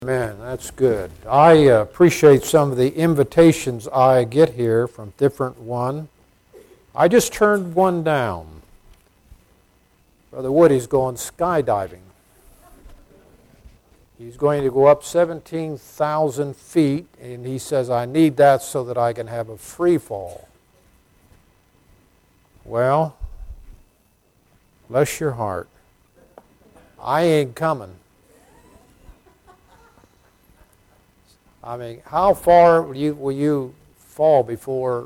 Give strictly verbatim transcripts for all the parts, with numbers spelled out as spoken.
Man, that's good. I uh, appreciate some of the invitations I get here from different one. I just turned one down. Brother Woody's going skydiving. He's going to go up seventeen thousand feet, and he says, I need that so that I can have a free fall. Well, bless your heart. I ain't coming. I mean, how far will you, will you fall before?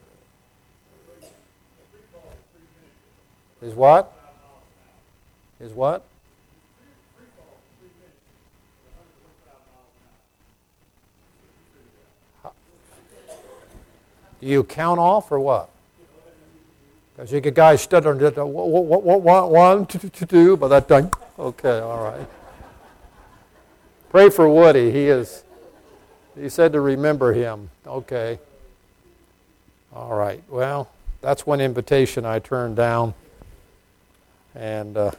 Is what? Is what? Do you count off or what? Because you get guys stuttering, what, what, what, what, one, two, two, two, by that time, okay, all right. Pray for Woody. He is. He said to remember him. Okay. All right. Well, that's one invitation I turned down. And uh,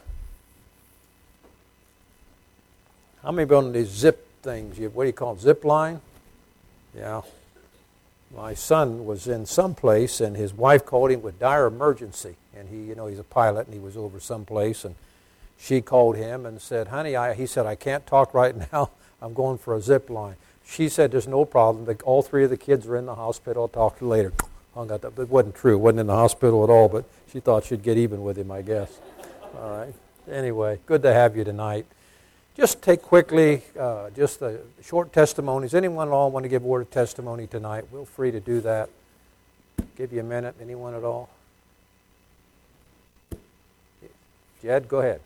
how many been on these zip things? You, what do you call it? Zip line? Yeah. My son was in some place, and his wife called him with dire emergency. And he, you know, he's a pilot, and he was over someplace, and she called him and said, "Honey," I, he said, "I can't talk right now. I'm going for a zip line." She said, "There's no problem. All three of the kids are in the hospital. I'll talk to you later." Hung up. It wasn't true. It wasn't in the hospital at all, but she thought she'd get even with him, I guess. All right. Anyway, good to have you tonight. Just take quickly, uh, just the short testimonies. Anyone at all want to give a word of testimony tonight? Feel free to do that. Give you a minute. Anyone at all? Jed, go ahead.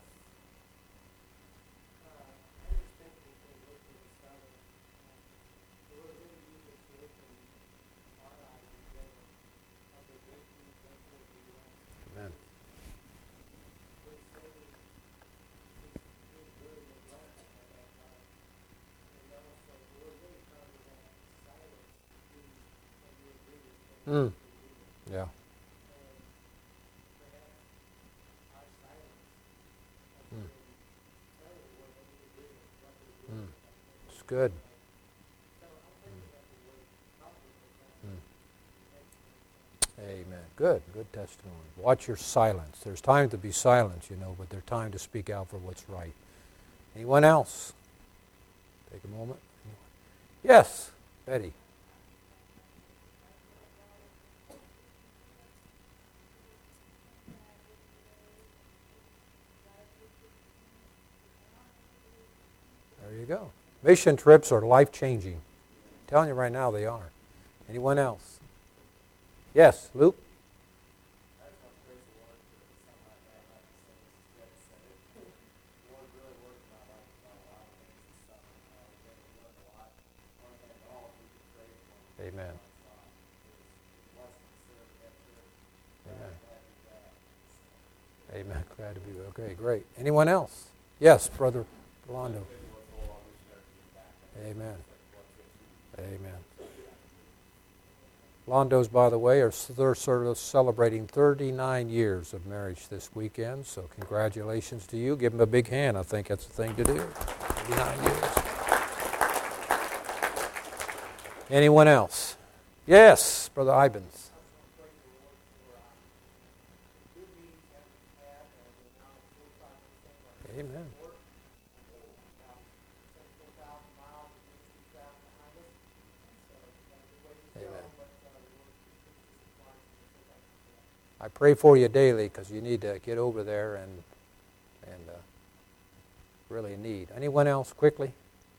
Mm. Yeah. Mm. Mm. It's good. Mm. Mm. Amen. Good. Good testimony. Watch your silence. There's time to be silent, you know, but there's time to speak out for what's right. Anyone else? Take a moment. Yes, Betty. There you go. Mission trips are life-changing. I'm telling you right now they are. Anyone else? Yes, Luke? Amen. Amen. Amen. Glad to be with you. Okay, great. Anyone else? Yes, Brother Londo. Amen. Amen. Londos, by the way, are they're sort of celebrating thirty-nine years of marriage this weekend, so congratulations to you. Give them a big hand. I think that's the thing to do. thirty-nine years. Anyone else? Yes, Brother Ibans. Amen. I pray for you daily because you need to get over there and and uh, really need. Anyone else, quickly?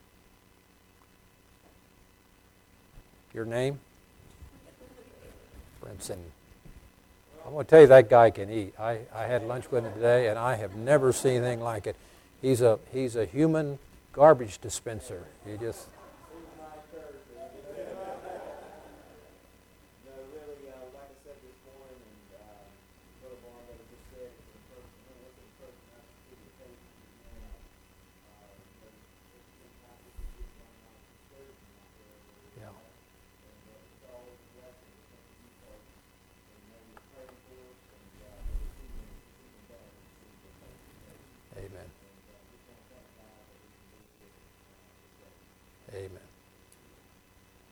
Your name? Brinson. I'm going to tell you that guy can eat. I, I had lunch with him today, and I have never seen anything like it. He's a he's a human garbage dispenser. He just.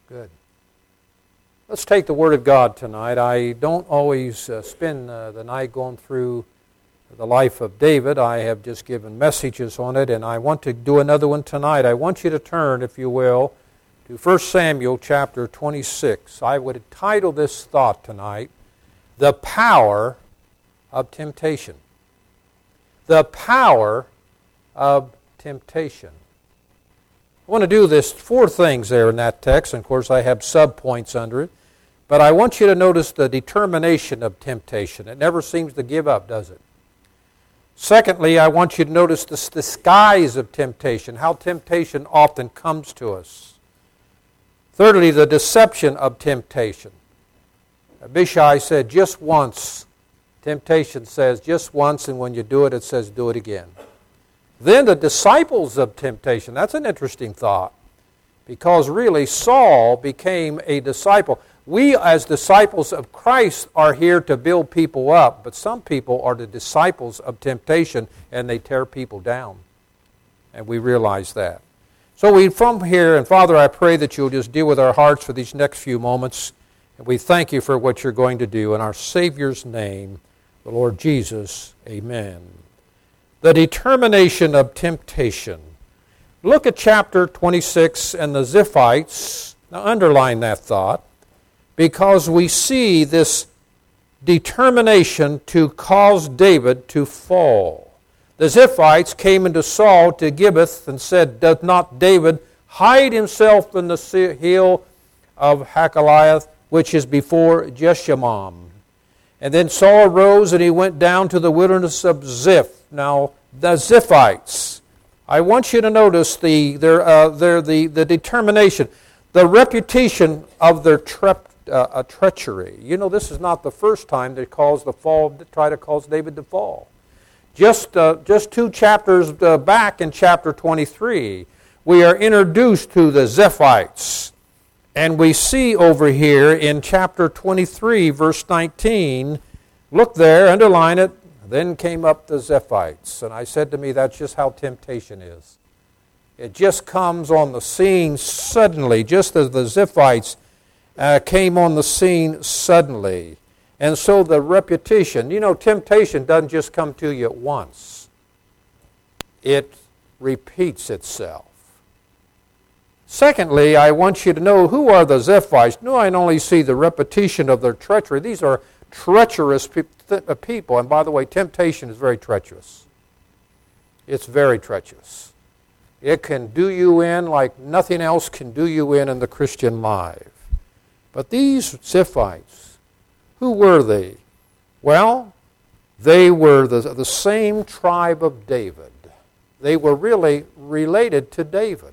Good. Let's take the Word of God tonight. I don't always uh, spend uh, the night going through the life of David. I have just given messages on it, and I want to do another one tonight. I want you to turn, if you will, to First Samuel chapter twenty-six. I would title this thought tonight, The Power of Temptation. The Power of Temptation. I want to do this, four things there in that text, and of course I have subpoints under it. But I want you to notice the determination of temptation. It never seems to give up, does it? Secondly, I want you to notice the disguise of temptation, how temptation often comes to us. Thirdly, the deception of temptation. Abishai said, just once. Temptation says just once, and when you do it, it says do it again. Then the disciples of temptation. That's an interesting thought, because really Saul became a disciple. We as disciples of Christ are here to build people up, but some people are the disciples of temptation and they tear people down. And we realize that. So we from here, and Father, I pray that you'll just deal with our hearts for these next few moments. And we thank you for what you're going to do. In our Savior's name, the Lord Jesus, amen. The determination of temptation. Look at chapter twenty-six and the Ziphites. Now underline that thought, because we see this determination to cause David to fall. The Ziphites came into Saul to Gibeath and said, doth not David hide himself in the hill of Hakaliah, which is before Jeshimon? And then Saul arose and he went down to the wilderness of Ziph. Now, the Ziphites, I want you to notice the their, uh, their, the, the determination, the reputation of their tre- uh, treachery. You know, this is not the first time they caused the fall, to try to cause David to fall. Just, uh, just two chapters uh, back in chapter twenty-three, we are introduced to the Ziphites. And we see over here in chapter twenty-three, verse nineteen, look there, underline it, then came up the Ziphites. And I said to me, that's just how temptation is. It just comes on the scene suddenly, just as the Ziphites uh, came on the scene suddenly. And so the repetition, you know, temptation doesn't just come to you at once. It repeats itself. Secondly, I want you to know, who are the Ziphites? No, I only see the repetition of their treachery. These are treacherous people. And by the way, temptation is very treacherous. It's very treacherous. It can do you in like nothing else can do you in in the Christian life. But these Ziphites, who were they? Well, they were the, the same tribe of David. They were really related to David.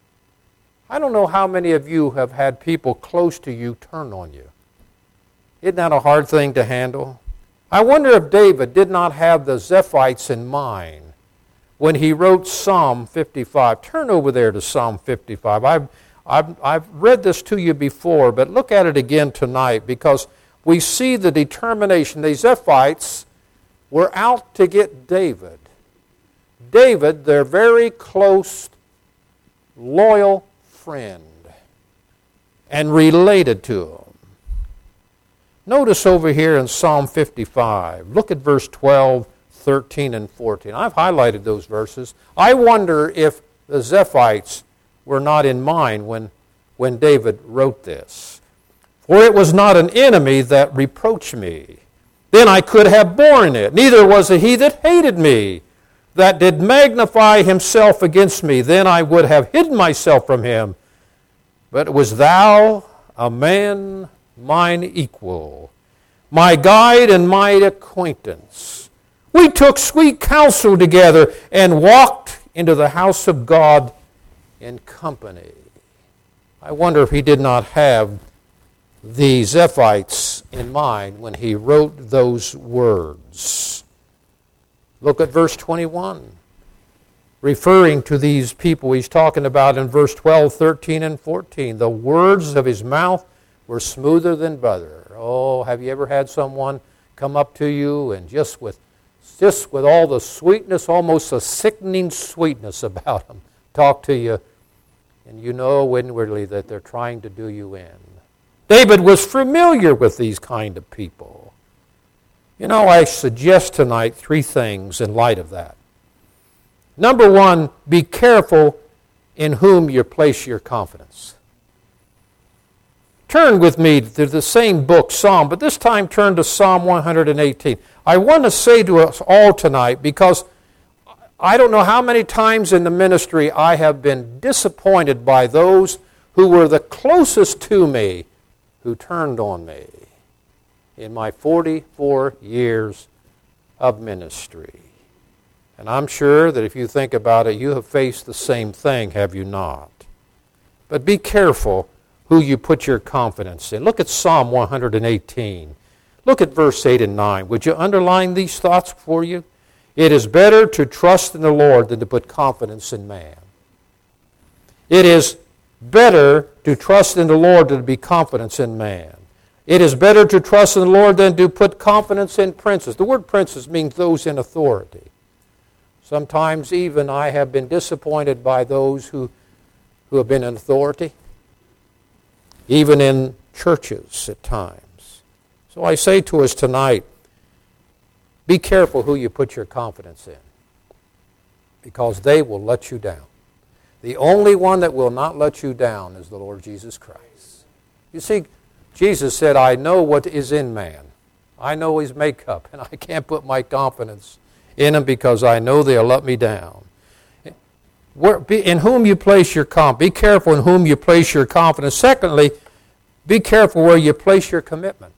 I don't know how many of you have had people close to you turn on you. Isn't that a hard thing to handle? I wonder if David did not have the Ziphites in mind when he wrote Psalm fifty-five. Turn over there to Psalm fifty-five. I've, I've, I've read this to you before, but look at it again tonight, because we see the determination. The Ziphites were out to get David. David, their very close, loyal friend, and related to him. Notice over here in Psalm fifty-five, look at verse twelve, thirteen, and fourteen. I've highlighted those verses. I wonder if the Ziphites were not in mind when, when David wrote this. For it was not an enemy that reproached me, then I could have borne it. Neither was it he that hated me, that did magnify himself against me, then I would have hidden myself from him. But was thou a man mine equal, my guide and my acquaintance? We took sweet counsel together and walked into the house of God in company. I wonder if he did not have the Ziphites in mind when he wrote those words. Look at verse twenty-one. Referring to these people he's talking about in verse twelve, thirteen, and fourteen. The words of his mouth were smoother than butter. Oh, have you ever had someone come up to you and just with just with all the sweetness, almost a sickening sweetness about them, talk to you And you know inwardly that they're trying to do you in. David was familiar with these kind of people. You know, I suggest tonight three things in light of that. Number one, be careful in whom you place your confidence. Turn with me to the same book, Psalm, but this time turn to Psalm one hundred eighteen. I want to say to us all tonight, because I don't know how many times in the ministry I have been disappointed by those who were the closest to me who turned on me in my forty-four years of ministry. And I'm sure that if you think about it, you have faced the same thing, have you not? But be careful who you put your confidence in. Look at Psalm one hundred eighteen. Look at verse eight and nine. Would you underline these thoughts for you? It is better to trust in the Lord than to put confidence in man. It is better to trust in the Lord than to be confidence in man. It is better to trust in the Lord than to put confidence in princes. The word princes means those in authority. Sometimes even I have been disappointed by those who, who have been in authority, even in churches at times. So I say to us tonight, be careful who you put your confidence in, because they will let you down. The only one that will not let you down is the Lord Jesus Christ. You see, Jesus said, I know what is in man. I know his makeup, and I can't put my confidence in him because I know they'll let me down. In whom you place your confidence. Be careful in whom you place your confidence. Secondly, be careful where you place your commitment.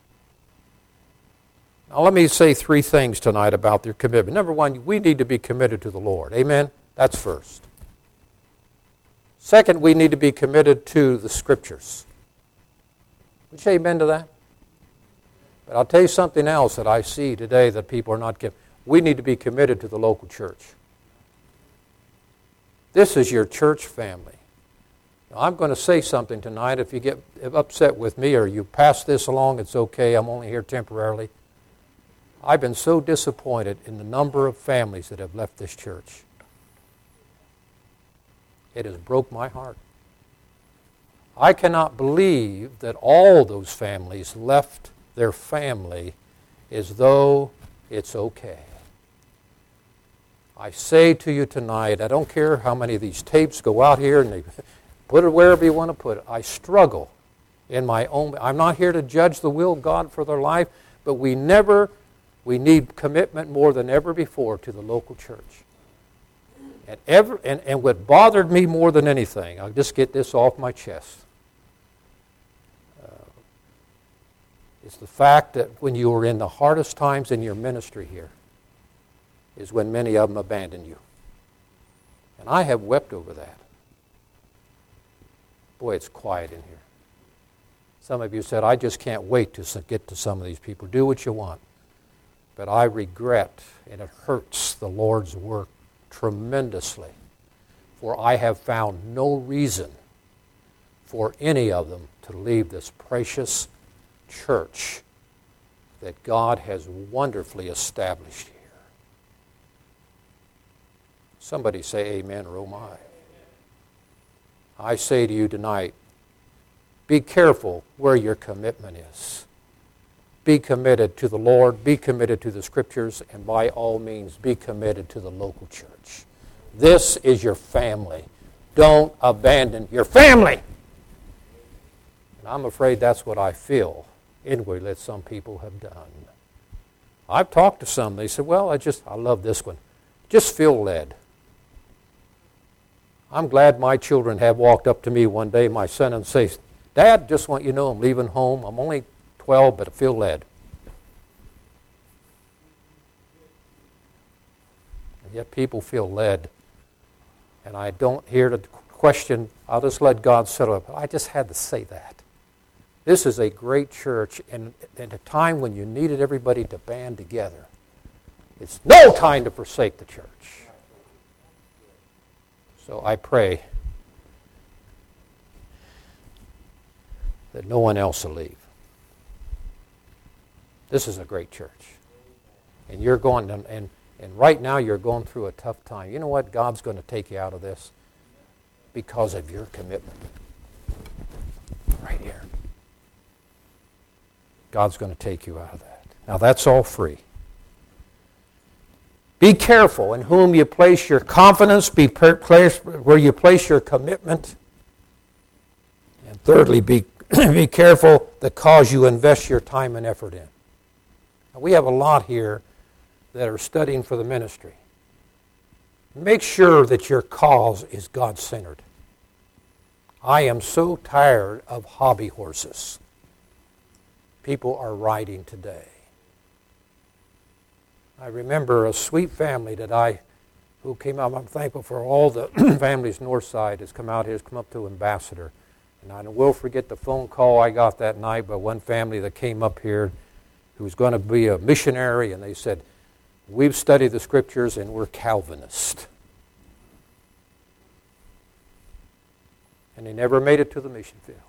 Now let me say three things tonight about your commitment. Number one, we need to be committed to the Lord. Amen? That's first. Second, we need to be committed to the Scriptures. Would you say amen to that? But I'll tell you something else that I see today that people are not committed. We need to be committed to the local church. This is your church family. Now, I'm going to say something tonight. If you get upset with me or you pass this along, it's okay. I'm only here temporarily. I've been so disappointed in the number of families that have left this church. It has broke my heart. I cannot believe that all those families left their family as though it's okay. I say to you tonight, I don't care how many of these tapes go out here and they put it wherever you want to put it. I struggle in my own. I'm not here to judge the will of God for their life, but we never, we need commitment more than ever before to the local church. And, ever, and, and what bothered me more than anything, I'll just get this off my chest, uh, is the fact that when you were in the hardest times in your ministry here, is when many of them abandoned you. And I have wept over that. Boy, it's quiet in here. Some of you said, I just can't wait to get to some of these people. Do what you want. But I regret, and it hurts the Lord's work tremendously, for I have found no reason for any of them to leave this precious church that God has wonderfully established here. Somebody say amen or oh my. I say to you tonight, be careful where your commitment is. Be committed to the Lord, be committed to the Scriptures, and by all means, be committed to the local church. This is your family. Don't abandon your family. And I'm afraid that's what I feel inwardly that some people have done. I've talked to some. They said, well, I just, I love this one. Just feel led. I'm glad my children have walked up to me one day, my son, and say, Dad, just want you to know I'm leaving home. I'm only twelve, but I feel led. And yet people feel led. And I don't hear the question, I'll just let God settle it. I just had to say that. This is a great church, and at a time when you needed everybody to band together. It's no time to forsake the church. So I pray that no one else will leave. This is a great church. And you're going, and, and, and right now you're going through a tough time. You know what? God's going to take you out of this. because of your commitment. Right here. God's going to take you out of that. Now that's all free. Be careful in whom you place your confidence, be per- place where you place your commitment. And thirdly, be, be careful the cause you invest your time and effort in. Now, we have a lot here that are studying for the ministry. Make sure that your cause is God-centered. I am so tired of hobby horses people are riding today. I remember a sweet family that I, who came out. I'm thankful for all the families north side has come out here, has come up to Ambassador. And I will forget the phone call I got that night by one family that came up here who was going to be a missionary, and they said, we've studied the Scriptures and we're Calvinist. And they never made it to the mission field.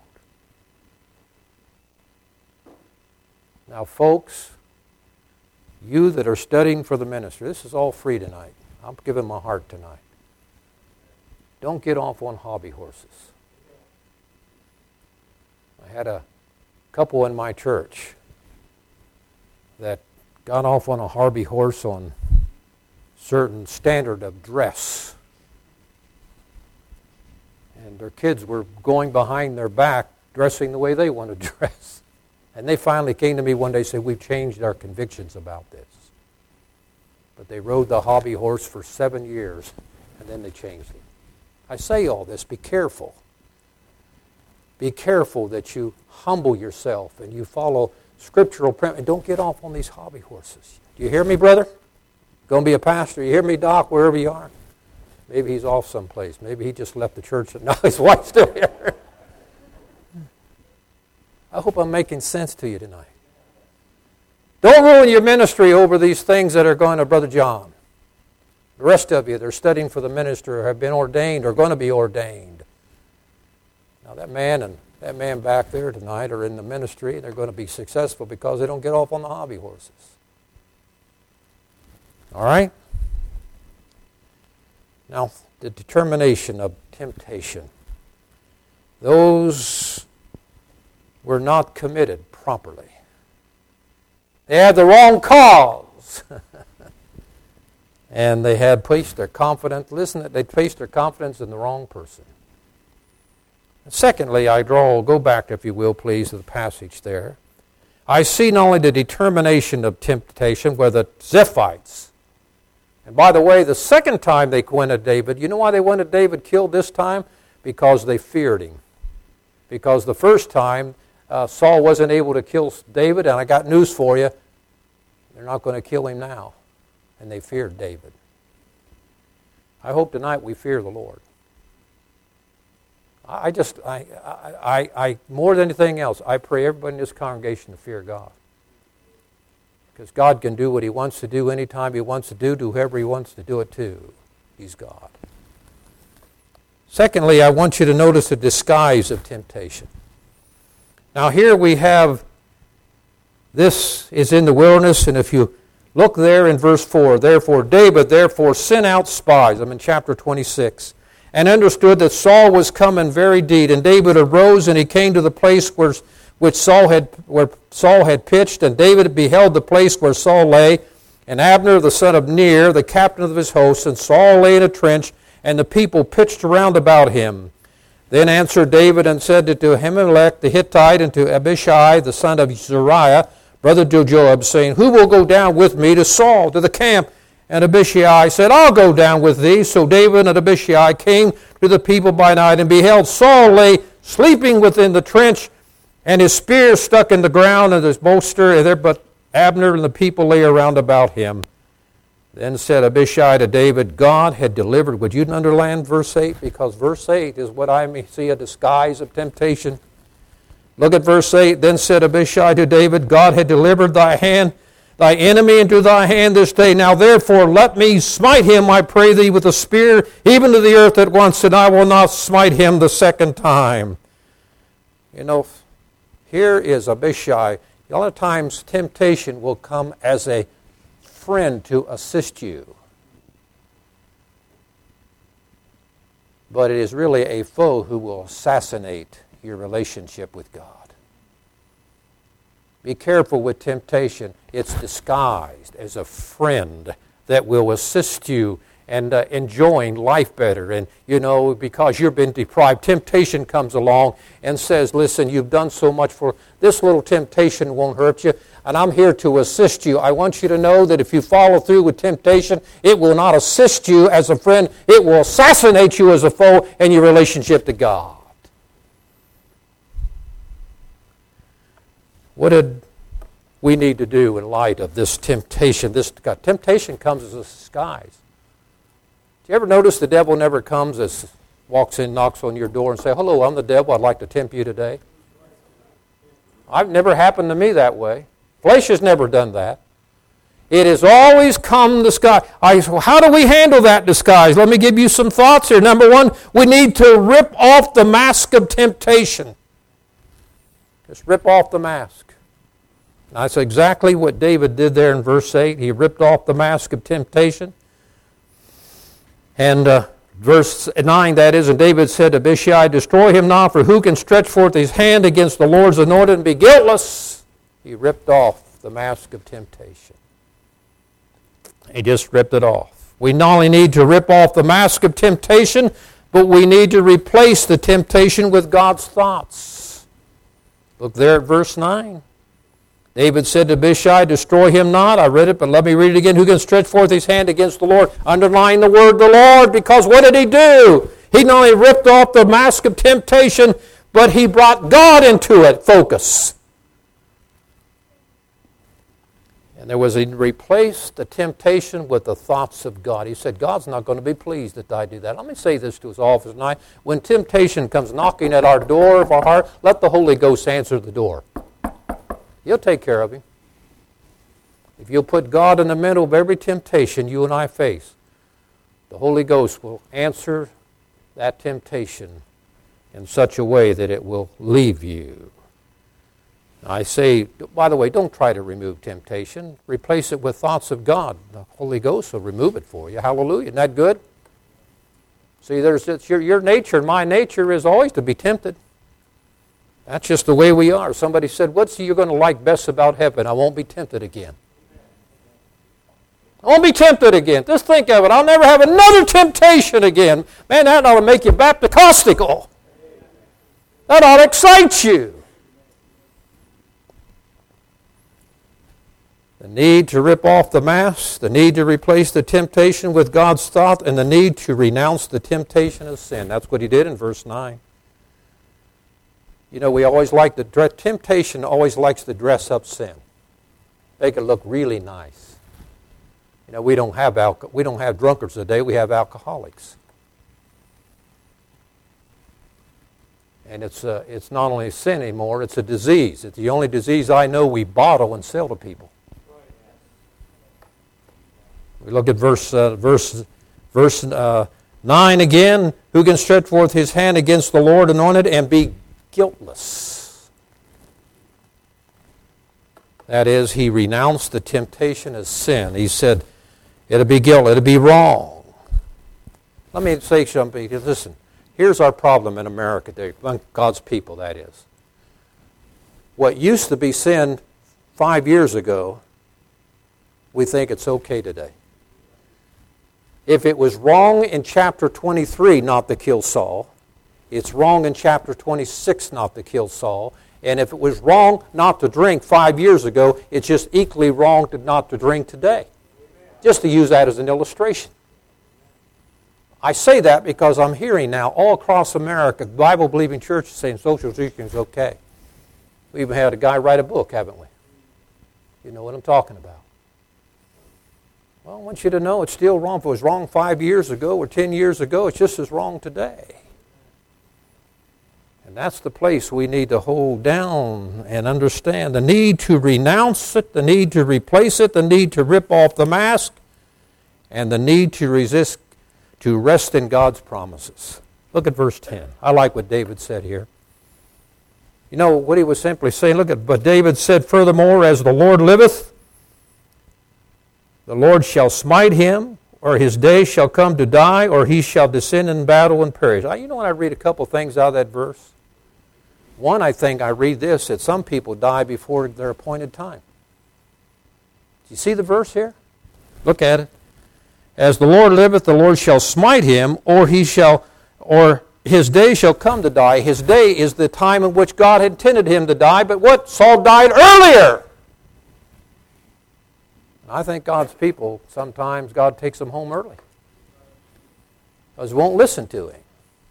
Now, folks, you that are studying for the ministry, this is all free tonight. I'm giving my heart tonight. Don't get off on hobby horses. I had a couple in my church that got off on a hobby horse on certain standard of dress. And their kids were going behind their back, dressing the way they wanted to dress. And they finally came to me one day and said, we've changed our convictions about this. But they rode the hobby horse for seven years, and then they changed it. I say all this, be careful. Be careful that you humble yourself and you follow scriptural premise. And don't get off on these hobby horses. Do you hear me, brother? Going to be a pastor. You hear me, Doc, wherever you are? Maybe he's off someplace. Maybe he just left the church. No, his wife's still here. I hope I'm making sense to you tonight. Don't ruin your ministry over these things that are going to Brother John. The rest of you that are studying for the ministry or have been ordained or going to be ordained. Now that man and that man back there tonight are in the ministry. They're going to be successful because they don't get off on the hobby horses. All right? Now, the determination of temptation. Those were not committed properly. They had the wrong cause. And they had placed their confidence, listen, they placed their confidence in the wrong person. And secondly, I draw, go back, if you will, please, to the passage there. I see not only the determination of temptation, where the Ziphites, and by the way, the second time they went at David, you know why they wanted David killed this time? Because they feared him. Because the first time, Uh, Saul wasn't able to kill David, and I got news for you. They're not going to kill him now. And they feared David. I hope tonight we fear the Lord. I just, I, I, I, I more than anything else, I pray everybody in this congregation to fear God. Because God can do what He wants to do anytime He wants to do, to whoever He wants to do it to. He's God. Secondly, I want you to notice the disguise of temptation. Now here we have, this is in the wilderness, and if you look there in verse four, therefore David therefore sent out spies, I'm in chapter twenty-six, and understood that Saul was come in very deed. And David arose, and he came to the place where which Saul had where Saul had pitched, and David beheld the place where Saul lay, and Abner the son of Ner, the captain of his host, and Saul lay in a trench, and the people pitched around about him. Then answered David and said to Ahimelech the Hittite and to Abishai the son of Zeruiah, brother to Joab, saying, who will go down with me to Saul, to the camp? And Abishai said, I'll go down with thee. So David and Abishai came to the people by night, and beheld Saul lay sleeping within the trench, and his spear stuck in the ground, and his bolster, and there but Abner and the people lay around about him. Then said Abishai to David, God had delivered. Would you underline verse eight? Because verse eight is what I may see a disguise of temptation. Look at verse eight. Then said Abishai to David, God had delivered thy hand, thy enemy into thy hand this day. Now therefore let me smite him, I pray thee, with a spear, even to the earth at once, and I will not smite him the second time. You know, here is Abishai. A lot of times temptation will come as a friend to assist you. but it is really a foe who will assassinate your relationship with God. Be careful with temptation. It's disguised as a friend that will assist you and uh, enjoying life better. And, you know, because you've been deprived, temptation comes along and says, listen, you've done so much for this little temptation won't hurt you, and I'm here to assist you. I want you to know that if you follow through with temptation, it will not assist you as a friend. It will assassinate you as a foe in your relationship to God. What did we need to do in light of this temptation? This God, temptation comes as a disguise. Do you ever notice the devil never comes as walks in, knocks on your door and says, hello, I'm the devil, I'd like to tempt you today? I've never happened to me that way. Flesh has never done that. It has always come disguised. I, well, how do we handle that disguise? Let me give you some thoughts here. Number one, we need to rip off the mask of temptation. Just rip off the mask. And that's exactly what David did there in verse eight. He ripped off the mask of temptation. And uh, verse nine, that is, and David said to Abishai, destroy him not, for who can stretch forth his hand against the Lord's anointed and be guiltless? He ripped off the mask of temptation. He just ripped it off. We not only need to rip off the mask of temptation, but we need to replace the temptation with God's thoughts. Look there at verse nine. David said to Abishai, destroy him not. I read it, but let me read it again. Who can stretch forth his hand against the Lord? Underline the word the Lord, because what did he do? He not only ripped off the mask of temptation, but he brought God into it. Focus. And there was, he replaced the temptation with the thoughts of God. He said, God's not going to be pleased that I do that. Let me say this to us all tonight. When temptation comes knocking at our door of our heart, let the Holy Ghost answer the door. He'll take care of him. If you'll put God in the middle of every temptation you and I face, the Holy Ghost will answer that temptation in such a way that it will leave you. I say, by the way, don't try to remove temptation. Replace it with thoughts of God. The Holy Ghost will remove it for you. Hallelujah. Isn't that good? See, there's it's your, your nature and my nature is always to be tempted. That's just the way we are. Somebody said, what's you're going to like best about heaven? I won't be tempted again. I won't be tempted again. Just think of it. I'll never have another temptation again. Man, that ought to make you Bapticostical. That ought to excite you. The need to rip off the mask, the need to replace the temptation with God's thought, and the need to renounce the temptation of sin. That's what he did in verse nine. You know, we always like to dress, temptation always likes to dress up sin. Make it look really nice. You know, we don't have alcohol, we don't have drunkards today, we have alcoholics. And it's uh, it's not only a sin anymore, it's a disease. It's the only disease I know we bottle and sell to people. We look at verse uh, verse verse uh, nine again. Who can stretch forth his hand against the Lord anointed and be guiltless? That is, he renounced the temptation as sin. He said, it'll be guilt, it'll be wrong. Let me say something. Listen, here's our problem in America, among God's people, that is. What used to be sin five years ago, we think it's okay today. If it was wrong in chapter twenty-three not to kill Saul, it's wrong in chapter twenty-six not to kill Saul. And if it was wrong not to drink five years ago, it's just equally wrong to not to drink today. Just to use that as an illustration. I say that because I'm hearing now all across America, Bible-believing churches saying social drinking is okay. We even had a guy write a book, haven't we? You know what I'm talking about. Well, I want you to know it's still wrong. If it was wrong five years ago or ten years ago, it's just as wrong today. And that's the place we need to hold down and understand. The need to renounce it, the need to replace it, the need to rip off the mask, and the need to resist, to rest in God's promises. Look at verse ten. I like what David said here. You know what he was simply saying? Look at, but David said, furthermore, as the Lord liveth, the Lord shall smite him, or his day shall come to die, or he shall descend in battle and perish. You know when I read a couple things out of that verse? One, I think I read this, that some people die before their appointed time. Do you see the verse here? Look at it. As the Lord liveth, the Lord shall smite him, or he shall, or his day shall come to die. His day is the time in which God intended him to die, but what? Saul died earlier. I think God's people, sometimes God takes them home early because they won't listen to him.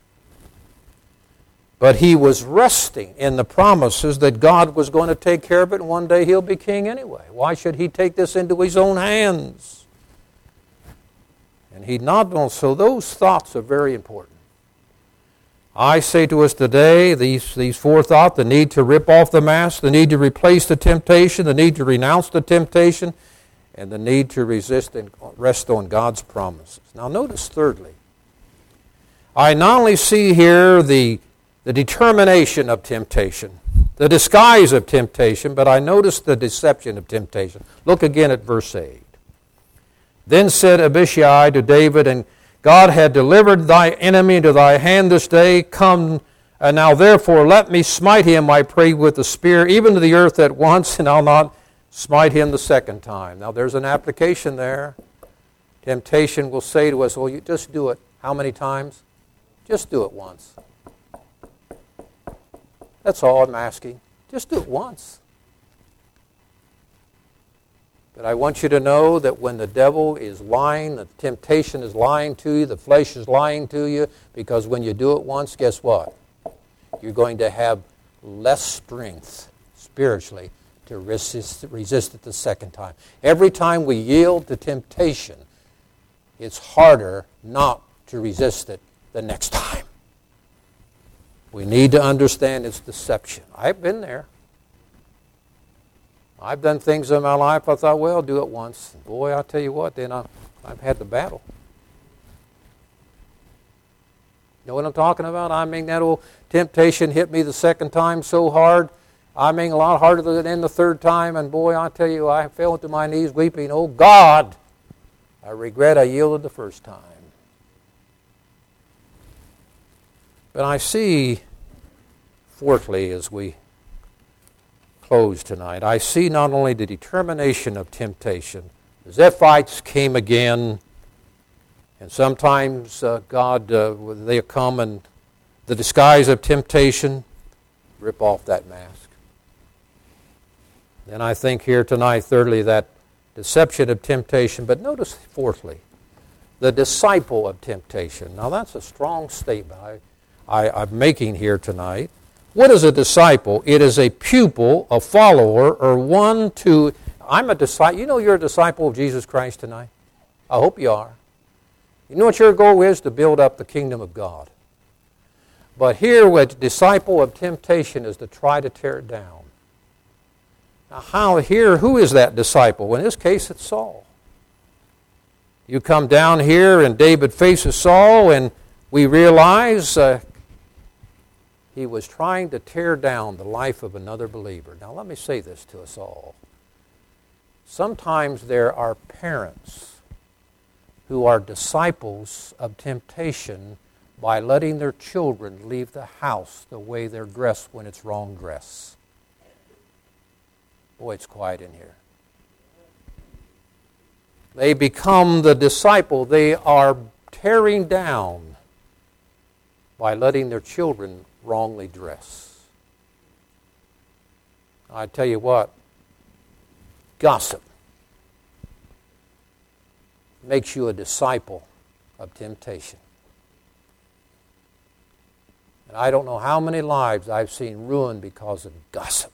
But he was resting in the promises that God was going to take care of it, and one day he'll be king anyway. Why should he take this into his own hands? And he'd not done so. Those thoughts are very important. I say to us today, these, these four thoughts, the need to rip off the mask, the need to replace the temptation, the need to renounce the temptation, and the need to resist and rest on God's promises. Now notice thirdly, I not only see here the, the determination of temptation, the disguise of temptation, but I notice the deception of temptation. Look again at verse eight. Then said Abishai to David, and God had delivered thy enemy into thy hand this day. Come, and now therefore let me smite him, I pray, with the spear, even to the earth at once, and I'll not smite him the second time. Now there's an application there. Temptation will say to us, well, you just do it. How many times? Just do it once. That's all I'm asking. Just do it once. But I want you to know that when the devil is lying, the temptation is lying to you, the flesh is lying to you, because when you do it once, guess what? You're going to have less strength spiritually to resist, resist it the second time. Every time we yield to temptation, it's harder not to resist it the next time. We need to understand its deception. I've been there. I've done things in my life I thought, well, I'll do it once. Boy, I'll tell you what, then I, I've had the battle. You know what I'm talking about? I mean, that old temptation hit me the second time so hard. I mean, a lot harder than the third time. And boy, I tell you, I fell to my knees weeping, oh God, I regret I yielded the first time. But I see, fourthly, as we close tonight, I see not only the determination of temptation. The Ziphites came again, and sometimes uh, God, uh, they come in the disguise of temptation, rip off that mask. Then I think here tonight, thirdly, that deception of temptation. But notice, fourthly, the disciple of temptation. Now that's a strong statement I, I, I'm making here tonight. What is a disciple? It is a pupil, a follower, or one to... I'm a disciple. You know you're a disciple of Jesus Christ tonight? I hope you are. You know what your goal is? To build up the kingdom of God. But here, what disciple of temptation is to try to tear it down. Now, how here, who is that disciple? In this case, it's Saul. You come down here, and David faces Saul, and we realize uh, he was trying to tear down the life of another believer. Now, let me say this to us all. Sometimes there are parents who are disciples of temptation by letting their children leave the house the way they're dressed when it's wrong dress. Boy, it's quiet in here. They become the disciple. They are tearing down by letting their children wrongly dress. I tell you what, gossip makes you a disciple of temptation. And I don't know how many lives I've seen ruined because of gossip.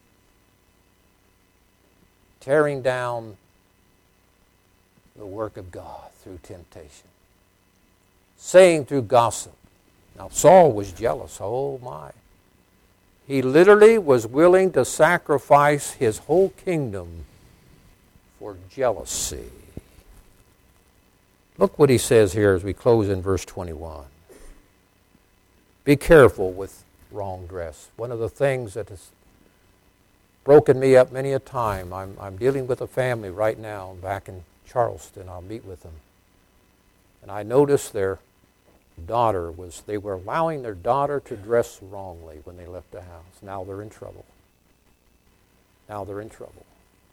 Tearing down the work of God through temptation. Saying through gossip. Now Saul was jealous, oh my. He literally was willing to sacrifice his whole kingdom for jealousy. Look what he says here as we close in verse twenty-one. Be careful with wrong dress. One of the things that has broken me up many a time, I'm, I'm dealing with a family right now back in Charleston. I'll meet with them. And I noticed their daughter was, they were allowing their daughter to dress wrongly when they left the house. Now they're in trouble. Now they're in trouble.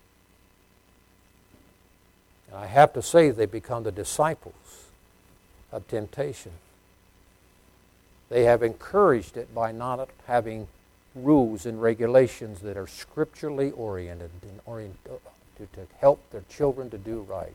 And I have to say they become the disciples of temptation. They have encouraged it by not having rules and regulations that are scripturally oriented and orient, to, to help their children to do right.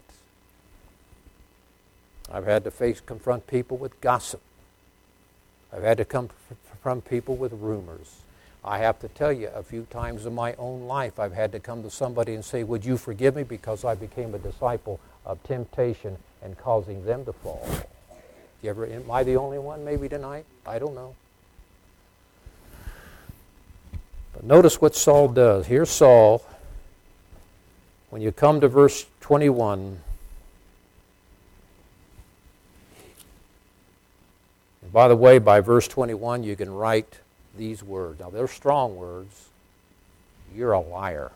I've had to face, confront people with gossip. I've had to come confront people with rumors. I have to tell you, a few times in my own life, I've had to come to somebody and say, would you forgive me because I became a disciple of temptation and causing them to fall? You ever, am I the only one maybe tonight? I don't know. But notice what Saul does. Here's Saul. When you come to verse twenty-one, and by the way, by verse twenty-one, you can write these words. Now, they're strong words. You're a liar.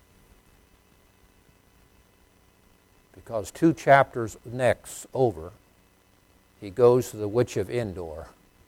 Because two chapters next over, he goes to the witch of Endor.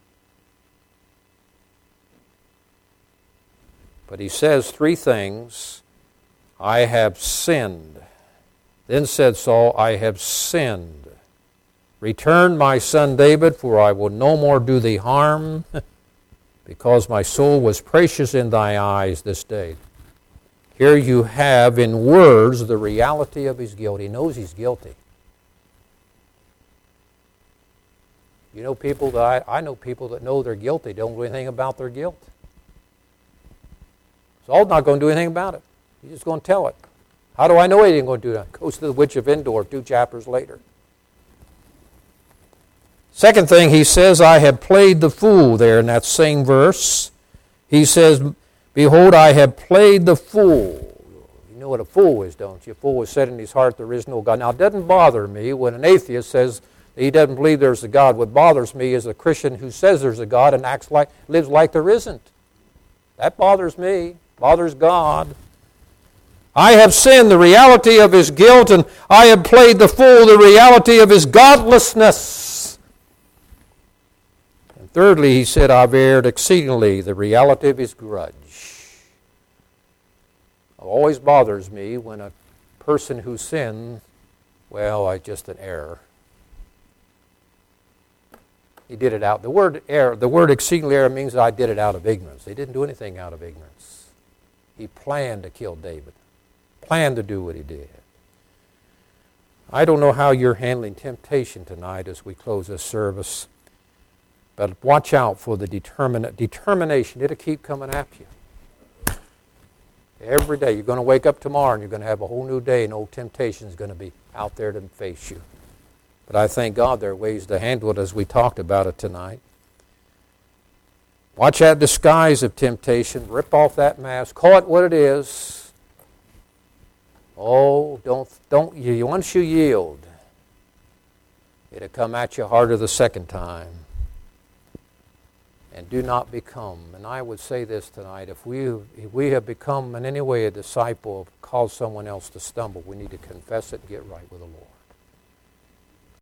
But he says three things. I have sinned. Then said Saul, I have sinned. Return, my son David, for I will no more do thee harm, because my soul was precious in thy eyes this day. Here you have in words the reality of his guilt. He knows he's guilty. You know people that I, I know people that know they're guilty, don't do anything about their guilt. Saul's not going to do anything about it. He's just going to tell it. How do I know he ain't going to do that? Goes to the witch of Endor two chapters later. Second thing he says, I have played the fool there in that same verse. He says, behold, I have played the fool. You know what a fool is, don't you? A fool has said in his heart there is no God. Now, it doesn't bother me when an atheist says that he doesn't believe there's a God. What bothers me is a Christian who says there's a God and acts like, lives like there isn't. That bothers me. Bothers God. I have sinned, the reality of his guilt, and I have played the fool, the reality of his godlessness. And thirdly, he said, I've erred exceedingly, the reality of his grudge. It always bothers me when a person who sins, well, I just an error. He did it out. The word error, the word exceedingly error means that I did it out of ignorance. He didn't do anything out of ignorance. He planned to kill David. Planned to do what he did. I don't know how you're handling temptation tonight as we close this service, but watch out for the determin- determination. It'll keep coming after you. Every day. You're going to wake up tomorrow and you're going to have a whole new day and old temptation is going to be out there to face you. But I thank God there are ways to handle it as we talked about it tonight. Watch that disguise of temptation. Rip off that mask. Call it what it is. Oh, don't, don't, you, once you yield, it'll come at you harder the second time. And do not become, and I would say this tonight, if we, if we have become in any way a disciple, cause someone else to stumble, we need to confess it and get right with the Lord.